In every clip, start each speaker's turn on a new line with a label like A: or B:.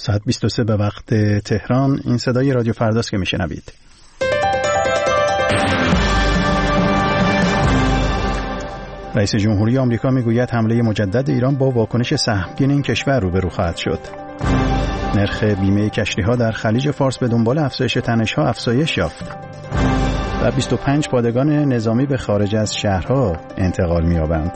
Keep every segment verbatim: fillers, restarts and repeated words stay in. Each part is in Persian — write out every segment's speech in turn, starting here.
A: ساعت بیست و سه به وقت تهران. این صدای رادیو فرداست که میشنوید. رئیس جمهوری آمریکا میگوید حمله مجدد ایران با واکنش سهمگین این کشور روبرو خواهد شد. نرخ بیمه کشتی‌ها در خلیج فارس به دنبال افزایش تنش‌ها افزایش یافت. و بیست و پنج پادگان نظامی به خارج از شهرها انتقال می‌یابند.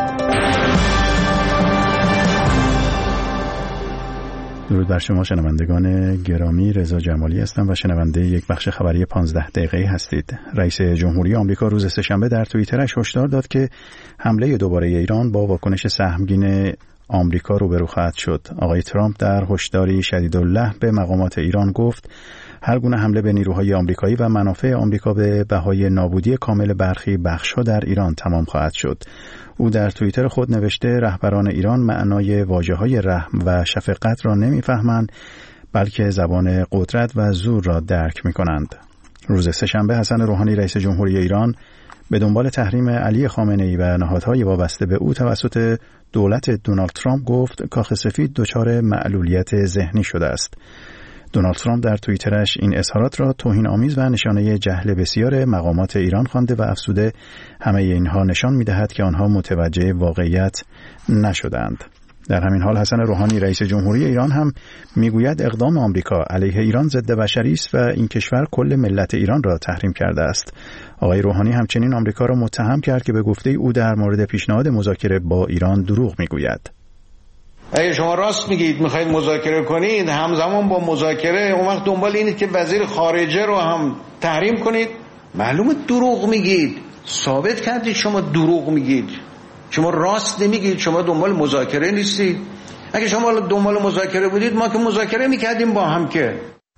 A: درود بر شما شنوندگان گرامی، رضا جمالی هستم و شنونده یک بخش خبری پانزده دقیقه‌ای هستید. رئیس جمهوری آمریکا روز سه‌شنبه در توییترش هشدار داد که حمله دوباره ایران با واکنش سهمگین آمریکا روبرو خواهد شد. آقای ترامپ در هشداری شدیدالله به مقامات ایران گفت هر گونه حمله به نیروهای آمریکایی و منافع آمریکا به بهای نابودی کامل برخی بخش‌ها در ایران تمام خواهد شد. او در توییتر خود نوشته رهبران ایران معنای واژه‌های رحم و شفقت را نمی‌فهمند، بلکه زبان قدرت و زور را درک می‌کنند. روز سه‌شنبه حسن روحانی رئیس جمهوری ایران به دنبال تحریم علی خامنه‌ای و نهادهای وابسته به او توسط دولت دونالد ترامپ گفت کاخ سفید دچار معلولیت ذهنی شده است. دونالد ترامپ در توییترش این اظهارات را توهین‌آمیز و نشانه جهل بسیار مقامات ایران خوانده و افزوده همه اینها نشان می‌دهد که آنها متوجه واقعیت نشدند. در همین حال حسن روحانی رئیس جمهوری ایران هم میگوید اقدام آمریکا علیه ایران ضد بشری است و این کشور کل ملت ایران را تحریم کرده است. آقای روحانی همچنین آمریکا را متهم کرد که به گفته او در مورد پیشنهاد مذاکره با ایران دروغ میگوید.
B: اگه شما راست میگید میخواید مذاکره کنید، همزمان با مذاکره اون وقت دنبال اینید که وزیر خارجه رو هم تحریم کنید، معلومه دروغ میگید. ثابت کردید شما دروغ میگید، شما راست نمیگید، شما دنبال مذاکره نیستید. اگه شما دنبال مذاکره بودید ما که مذاکره میکردیم با هم. که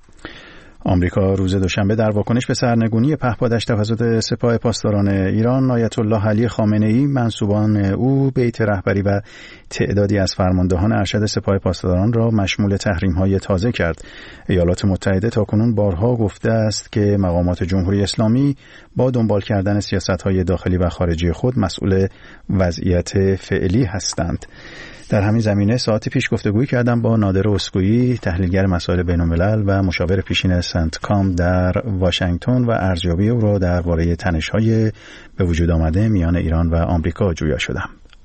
A: آمریکا روز دوشنبه در واکنش به سرنگونی پهپادش توسط سپاه پاسداران ایران آیت الله علی خامنه‌ای، منسوبان او، بیت رهبری و تعدادی از فرماندهان ارشد سپاه پاسداران را مشمول تحریم‌های تازه کرد. ایالات متحده تاکنون بارها گفته است که مقامات جمهوری اسلامی با دنبال کردن سیاست‌های داخلی و خارجی خود مسئول وضعیت فعلی هستند. در همین زمینه ساعتی پیش گفتگویی کردم با نادر اسکویی، تحلیلگر مسائل بین‌الملل و مشاور پیشین سنتکام در واشنگتن و ارزیابی او را درباره تنش‌های به وجود آمده میان ایران و آمریکا جویا شدم.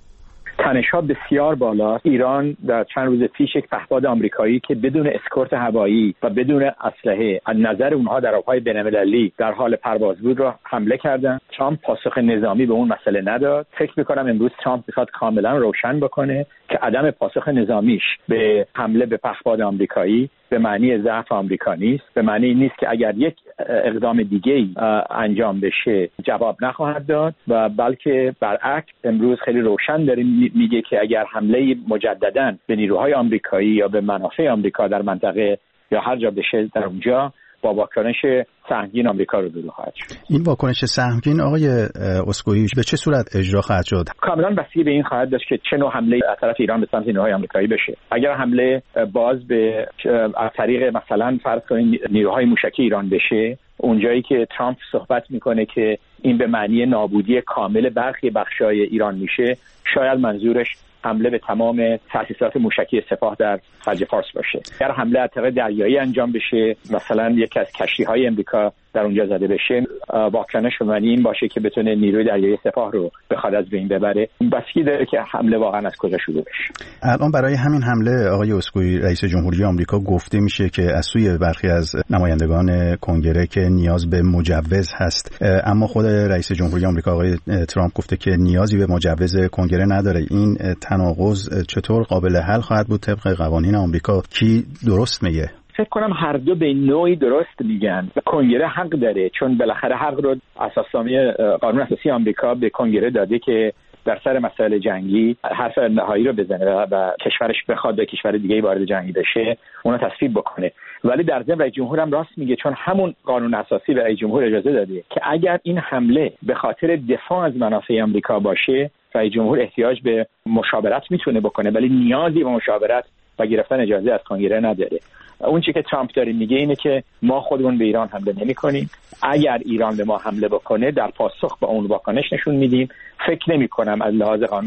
C: تنش‌ها بسیار بالاست. ایران در چند روز پیش یک پهپاد آمریکایی که بدون اسکورت هوایی و بدون اسلحه از نظر اونها در آب‌های بین‌المللی در حال پرواز بود را حمله کردند. ترامپ پاسخ نظامی به اون مسئله نداد. فکر می‌کنم امروز ترامپ می‌خواد کاملا روشن بکنه که عدم پاسخ نظامیش به حمله به پهپاد آمریکایی به معنی ضعف آمریکا نیست، به معنی نیست که اگر یک اقدام دیگه‌ای انجام بشه جواب نخواهد داد، و بلکه برعکس امروز خیلی روشن داره میگه که اگر حمله مجدداً به نیروهای آمریکایی یا به منافع آمریکا در منطقه یا هر جا بشه در اونجا با واکنش سهمگین آمریکا رو روبرو خواهد شد.
A: این واکنش سهمگین آقای اسکویی به چه صورت اجرا خواهد شد؟
C: کاملا بستگی به این خواهد داشت که چه نوع حمله از طرف ایران به سمت نیروهای آمریکایی بشه. اگر حمله باز به از طریق مثلا فرض کنید نیروهای موشکی ایران بشه، اونجایی که ترامپ صحبت میکنه که این به معنی نابودی کامل برخی بخشای ایران میشه، شاید منظورش حمله به تمام تأسیسات موشکی سپاه در خلیج فارس باشه. اگر حمله از طریق دریایی انجام بشه، مثلا یکی از کشتی‌های امریکا در اونجا زده بشه، واکنش به معنی این باشه که بتونه نیروی دریایی سپاه رو بخواد از بین ببره. بسیاری داره که حمله واقعا از کجا شروع بشه.
A: الان برای همین حمله آقای اسکویی رئیس جمهوری آمریکا گفته میشه که از سوی برخی از نمایندگان کنگره که نیاز به مجوز هست، اما خود رئیس جمهوری آمریکا آقای ترامپ گفته که نیازی به مجوز کنگره نداره. این تناقض چطور قابل حل خواهد بود طبق قوانین آمریکا؟ کی درست میگه؟
C: فکر کنم هر دو به نوعی درست میگن. کنگره حق داره، چون بالاخره حق رو اساسنامه قانون اساسی آمریکا به کنگره داده که در سر مسائل جنگی حرف نهایی رو بزنه و کشورش بخواد به کشور دیگه‌ای وارد جنگی بشه اونو تصویب بکنه. ولی در ضمن رئیس جمهور هم راست میگه، چون همون قانون اساسی به رئیس جمهور اجازه داده که اگر این حمله به خاطر دفاع از منافع آمریکا باشه، رئیس جمهور احتیاج به مشاورت میتونه بکنه، ولی نیازی به مشاورت و گرفتن اجازه از کنگره نداره. اون چیزی که ترامپ داره میگه اینه که ما خودمون به ایران حمله نمی‌کنیم، اگر ایران به ما حمله بکنه در پاسخ به اون واکنش نشون میدیم. فکر نمی‌کنم از لحاظ قانون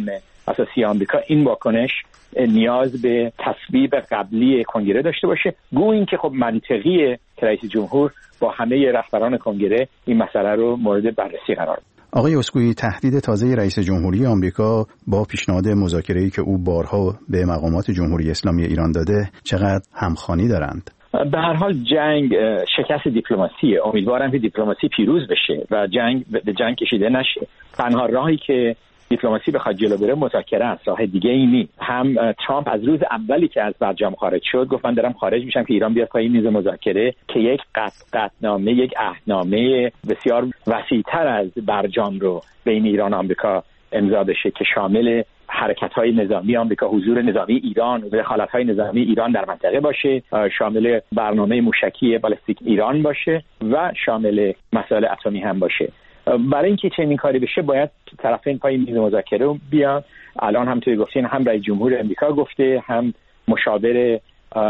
C: اساسی آمریکا این واکنش نیاز به تصویب قبلی کنگره داشته باشه. گو این که خب منطقیه که رئیس جمهور با همه رهبران کنگره این مسئله رو مورد بررسی قرار بده.
A: آقای اسکوئی، تهدید تازه رئیس جمهوری آمریکا با پیشنهاد مذاکره‌ای که او بارها به مقامات جمهوری اسلامی ایران داده چقدر همخوانی دارند؟
C: به هر حال جنگ شکست دیپلماسیه. امیدوارم که دیپلماسی پیروز بشه و جنگ به جنگ کشیده نشه. تنها راهی که دیپلماسی بخواد جلو بره مذاکره است، راه دیگه ای نیست. هم ترامپ از روز اولی که از برجام خارج شد گفت من دارم خارج میشم که ایران بیاد پای میز مذاکره که یک قطعنامه، یک عهدنامه بسیار وسیع‌تر از برجام رو بین ایران و آمریکا امضا بشه که شامل حرکت‌های نظامی آمریکا، حضور نظامی ایران و دخالت‌های نظامی ایران در منطقه باشه، شامل برنامه موشکی بالستیک ایران باشه و شامل مسائل اتمی هم باشه. برای اینکه چنین کاری بشه باید طرفین پای میز مذاکره بیان. الان هم توی گفتین هم رئیس جمهور آمریکا گفته، هم مشاور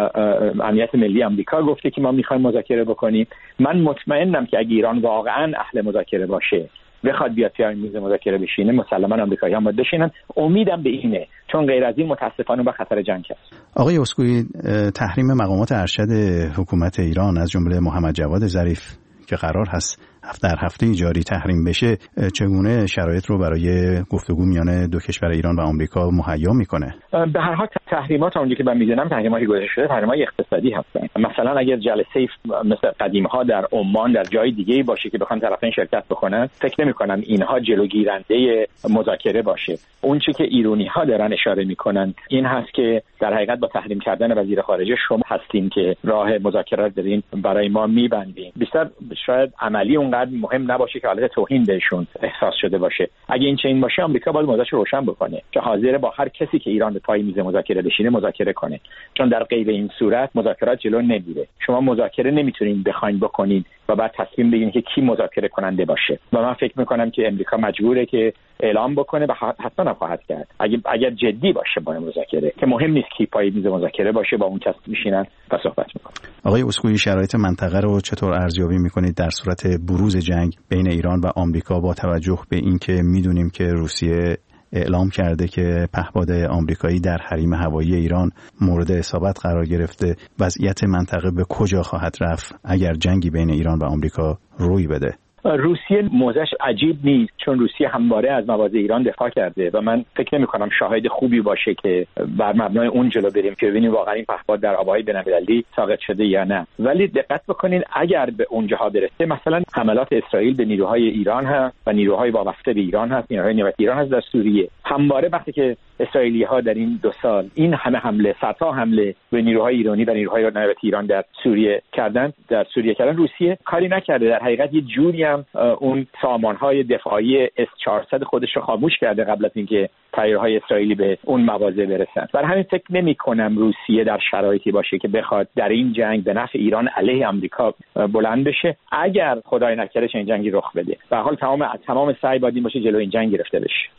C: امنیت ملی آمریکا گفته که ما می‌خوایم مذاکره بکنیم. من مطمئنم که اگه ایران واقعاً اهل مذاکره باشه بخواد بیاد پای میز مذاکره بشینه، مسلماً آمریکایی‌ها باید بشینن. امیدم به اینه، چون غیر از این متاسفانه با خطر جنگ است.
A: آقای اسکوئی، تحریم مقامات ارشد حکومت ایران از جمله محمد جواد ظریف که قرار هست در هفته جاری تحریم بشه، چگونه شرایط رو برای گفتگو میان دو کشور ایران و آمریکا مهیا میکنه؟
C: به هر حال تحریمات اونجوری که من میدونم تحریماتی گذاشته شده تحریم‌های اقتصادی هستن. مثلا اگر جلسه مثل قدیم‌ها در عمان در جای دیگه‌ای باشه که بخوان طرفین شرکت بکنن، فکر نمی‌کنم اینها جلوگیرنده مذاکره باشه. اون چیزی که ایرانی‌ها دارن اشاره میکنن این هست که در حقیقت با تحریم کردن وزیر خارجه شما هستین که راه مذاکرات دارین برای ما میبندین. بیشتر شاید عملی اونقدر مهم نباشه که حالت توهین بهشون احساس شده باشه. اگه این چنین باشه آمریکا باید موضوعش رو روشن بکنه که حاضر با هر کسی که ایران به پای میز مذاکره بشینه مذاکره کنه، چون در غیر این صورت مذاکرات جلو نمیره. شما مذاکره نمیتونین بخواید بکنین و بعد تصمیم بگیرین که کی مذاکره کننده باشه. و من فکر میکنم که امریکا مجبوره که اعلام بکنه و حتما خواهد کرد اگه اگر جدی باشه با مذاکره، که مهم نیست کی پای میز مذاکره باشه، با اون کس میشینن و صحبت میکنن.
A: آقای اسکوئی، شرایط منطقه رو چطور ارزیابی میکنید در صورت بروز جنگ بین ایران و آمریکا با توجه به اینکه میدونیم که روسیه اعلام کرده که پهپاد آمریکایی در حریم هوایی ایران مورد اصابت قرار گرفته؟ وضعیت منطقه به کجا خواهد رفت اگر جنگی بین ایران و آمریکا روی بده؟
C: روسیه موضعش عجیب نیست، چون روسیه همواره از مواضع ایران دفاع کرده و من فکر نمی کنم شاهد خوبی باشه که بر مبنای اون جلو بریم که ببینیم واقعا این پهپاد در آبهای بین‌المللی ساقط شده یا نه. ولی دقت بکنین اگر به اونجاها برسه، مثلا حملات اسرائیل به نیروهای ایران هست و نیروهای وابسته به ایران هست، نیروهای نیابتی ایران هست در سوریه. همواره وقتی که اسرائیلی‌ها در این دو سال این همه حمله، صدها حمله به نیروهای ایرانی و نیروهای نیابتی ایران در سوریه کردن، در سوریه کردن، روسیه کاری نکرده. در حقیقت یه جوری هم اون سامانهای دفاعی اس چهارصد خودش رو خاموش کرده قبل از اینکه تیارهای اسرائیلی به اون مواضع برسن. برای همین فکر نمی کنم روسیه در شرایطی باشه که بخواد در این جنگ به نفع ایران علیه آمریکا بلند بشه اگر خدای نکرده چنین جنگی رخ بده. به هر حال تمام تمام سعی باید این باشه جلوی این جنگ گرفته بشه.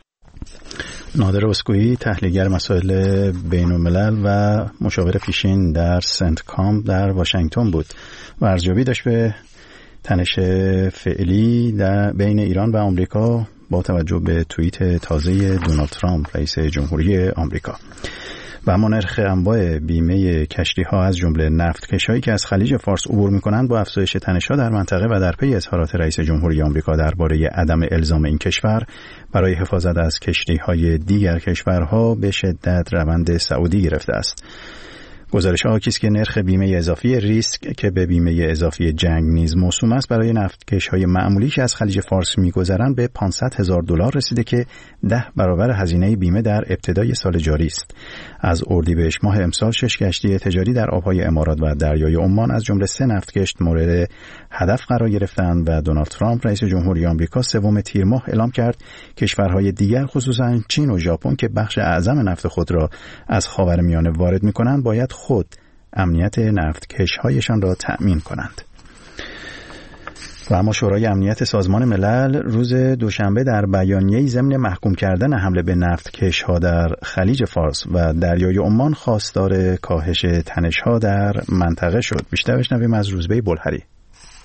A: نادر اسکوئی، تحلیلگر مسائل بین الملل و مشاور پیشین در سنتکام در واشنگتن بود و ارزیابی داشت به تنش فعلی در بین ایران و آمریکا با توجه به توییت تازه دونالد ترامپ رئیس جمهوری آمریکا. و اما نرخ انواع بیمه کشتی‌ها از جمله نفتکش‌هایی که از خلیج فارس عبور می‌کنند با افزایش تنش‌ها در منطقه و در پی اظهارات رئیس جمهوری آمریکا درباره عدم الزام این کشور برای حفاظت از کشتی‌های دیگر کشورها به شدت روند سعودی گرفته است. گزارش ها حاکی است که نرخ بیمه اضافی ریسک که به بیمه اضافی جنگ نیز موسوم است برای نفتکش‌های معمولی که از خلیج فارس می‌گذرند به پانصد هزار دلار رسیده که ده برابر هزینه بیمه در ابتدای سال جاری است. از اردیبهشت ماه امسال شش کشتی تجاری در آب‌های امارات و دریای عمان از جمله سه نفتکشت مورد هدف قرار گرفتند و دونالد ترامپ رئیس جمهوری آمریکا سوم تیر ماه اعلام کرد کشورهای دیگر خصوصاً چین و ژاپن که بخش اعظم نفت خود را از خاورمیانه وارد می‌کنند باید خود امنیت نفتکش‌هایشان را تأمین کنند. و اما شورای امنیت سازمان ملل روز دوشنبه در بیانیه‌ای ضمن محکوم کردن حمله به نفتکش‌ها در خلیج فارس و دریای عمان خواستار کاهش تنش‌ها در منطقه شد. بیشتر بشنویم از روزبه بلحری.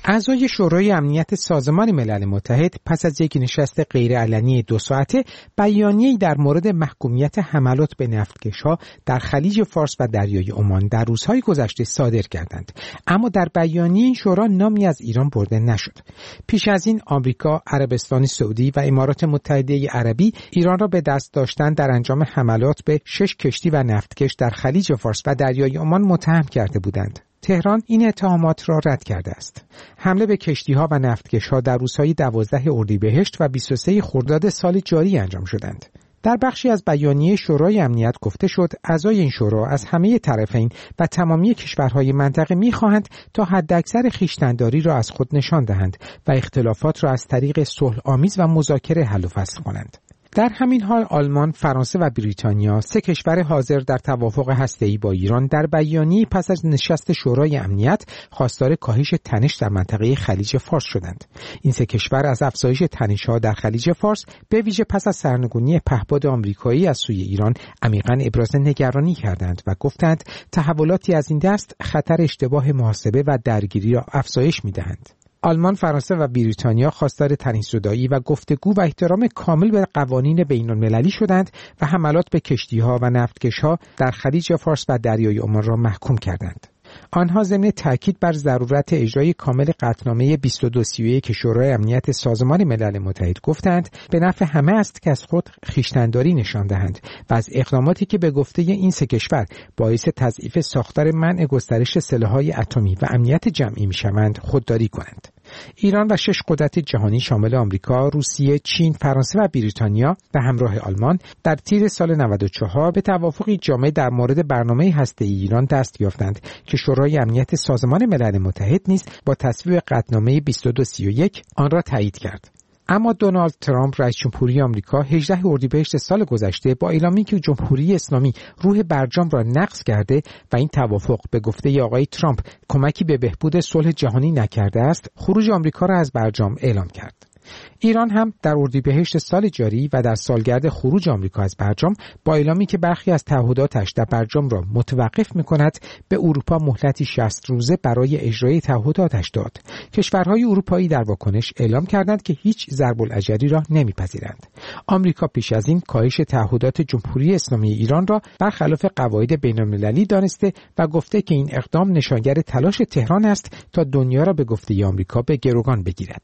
D: اعضای شورای امنیت سازمان ملل متحد پس از یک نشست غیرعلنی دو ساعته بیانیه‌ای در مورد محکومیت حملات به نفتکش‌ها در خلیج فارس و دریای عمان در روزهای گذشته صادر کردند، اما در بیانیه این شورا نامی از ایران برده نشد. پیش از این آمریکا، عربستان سعودی و امارات متحده عربی ایران را به دست داشتن در انجام حملات به شش کشتی و نفتکش در خلیج فارس و دریای عمان متهم کرده بودند. تهران این اتهامات را رد کرده است. حمله به کشتی‌ها و نفتکش‌ها در روزهای دوازده اردیبهشت و بیست و سه خرداد سال جاری انجام شدند. در بخشی از بیانیه شورای امنیت گفته شد اعضای این شورا از همه طرفین و تمامی کشورهای منطقه می‌خواهند تا حداکثر خویشتن‌داری را از خود نشان دهند و اختلافات را از طریق صلح آمیز و مذاکره حل و فصل کنند. در همین حال آلمان، فرانسه و بریتانیا، سه کشور حاضر در توافق هسته‌ای با ایران، در بیانیه پس از نشست شورای امنیت خواستار کاهش تنش در منطقه خلیج فارس شدند. این سه کشور از افزایش تنش‌ها در خلیج فارس به ویژه پس از سرنگونی پهپاد آمریکایی از سوی ایران عمیقاً ابراز نگرانی کردند و گفتند تحولاتی از این دست خطر اشتباه محاسبه و درگیری را افزایش می‌دهند. آلمان، فرانسه و بریتانیا خواستار تنش‌زدایی و گفتگو و احترام کامل به قوانین بین‌المللی شدند و حملات به کشتی‌ها و نفتکش‌ها در خلیج فارس و دریای عمان را محکوم کردند. آنها ضمن تاکید بر ضرورت اجرای کامل قطعنامه بیست و دو سی و یک شورای امنیت سازمان ملل متحد گفتند به نفع همه است که از خود خویشتن‌داری نشان دهند و از اقداماتی که به گفته این سه کشور باعث تضعیف ساختار منع گسترش سلاح‌های اتمی و امنیت جمعی می‌شوند خودداری کنند. ایران و شش قدرت جهانی شامل آمریکا، روسیه، چین، فرانسه و بریتانیا به همراه آلمان در تیر سال نود و چهار به توافقی جامع در مورد برنامه هسته‌ای ایران دست یافتند که شورای امنیت سازمان ملل متحد نیز با تصویب قطعنامه بیست و دو سی و یک آن را تایید کرد. اما دونالد ترامپ رئیس جمهوری آمریکا هجدهم اردیبهشت سال گذشته با اعلامی که جمهوری اسلامی روح برجام را نقض کرده و این توافق به گفته آقای ترامپ کمکی به بهبود صلح جهانی نکرده است، خروج آمریکا را از برجام اعلام کرد. ایران هم در اردیبهشت سال جاری و در سالگرد خروج آمریکا از برجام با اعلامی که برخی از تعهداتش در برجام را متوقف می‌کند به اروپا مهلتی شصت روزه برای اجرای تعهداتش داد. کشورهای اروپایی در واکنش اعلام کردند که هیچ ضرب الاجلی را نمی‌پذیرند. آمریکا پیش از این کاهش تعهدات جمهوری اسلامی ایران را برخلاف قواعد بین‌المللی دانسته و گفته که این اقدام نشانگر تلاش تهران است تا دنیا را به گفته آمریکا به گروگان بگیرد.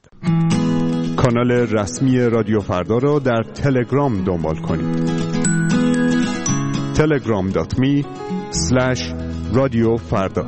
E: کانال رسمی رادیو فردا را در تلگرام دنبال کنید. تلگرام دات می اسلش رادیو فردا.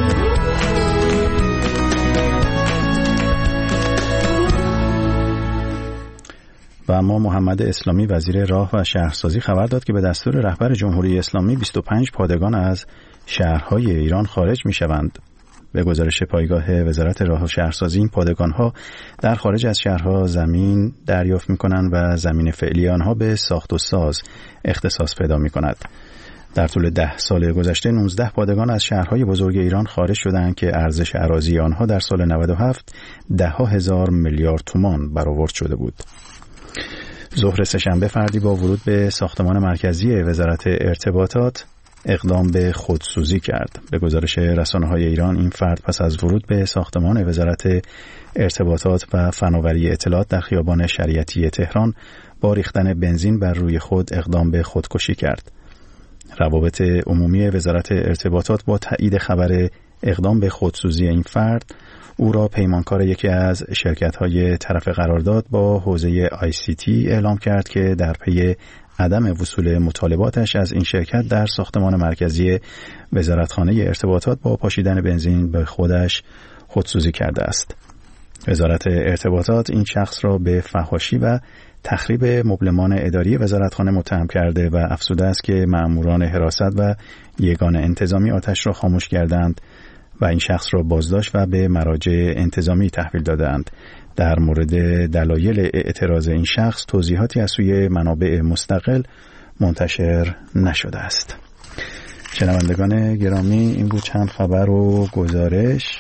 A: و اما محمد اسلامی وزیر راه و شهرسازی خبر داد که به دستور رهبر جمهوری اسلامی بیست و پنج پادگان از شهرهای ایران خارج می شوند. به گزارش پایگاه وزارت راه و شهرسازی این پادگان‌ها در خارج از شهرها زمین دریافت می‌کنند و زمین فعلی آنها به ساخت و ساز اختصاص پیدا می‌کند. در طول ده سال گذشته نوزده پادگان از شهرهای بزرگ ایران خارج شدند که ارزش اراضی آنها در سال نود و هفت ده ها هزار میلیارد تومان برآورد شده بود. ظهر سه‌شنبه فردی با ورود به ساختمان مرکزی وزارت ارتباطات اقدام به خودسوزی کرد. به گزارش رسانه‌های ایران این فرد پس از ورود به ساختمان وزارت ارتباطات و فناوری اطلاعات در خیابان شریعتی تهران با ریختن بنزین بر روی خود اقدام به خودکشی کرد. روابط عمومی وزارت ارتباطات با تایید خبر اقدام به خودسوزی این فرد او را پیمانکار یکی از شرکت‌های طرف قرارداد با حوزه آی سی تی اعلام کرد که در پی عدم وصول مطالباتش از این شرکت در ساختمان مرکزی وزارتخانه ارتباطات با پاشیدن بنزین به خودش خودسوزی کرده است. وزارت ارتباطات این شخص را به فحاشی و تخریب مبلمان اداری وزارتخانه متهم کرده و افزوده است که مأموران حراست و یگان انتظامی آتش را خاموش کردند و این شخص را بازداشت و به مراجع انتظامی تحویل دادند. در مورد دلایل اعتراض این شخص توضیحاتی از سوی منابع مستقل منتشر نشده است. شنوندگان گرامی، این بود چند خبر و گزارش.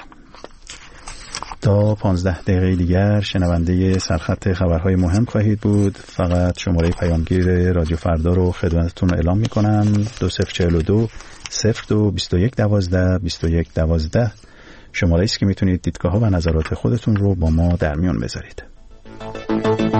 A: تا پانزده دقیقه دیگر شنونده سرخط خبرهای مهم خواهید بود. فقط شماره پیامگیر رادیو فردا رو خدمتتون اعلام میکنم: دو صفر چهل و دو صفر دو بیست و یک دوازده بیست و یک دوازده. شماره است که میتونید دیدگاه ها و نظرات خودتون رو با ما در میون بذارید.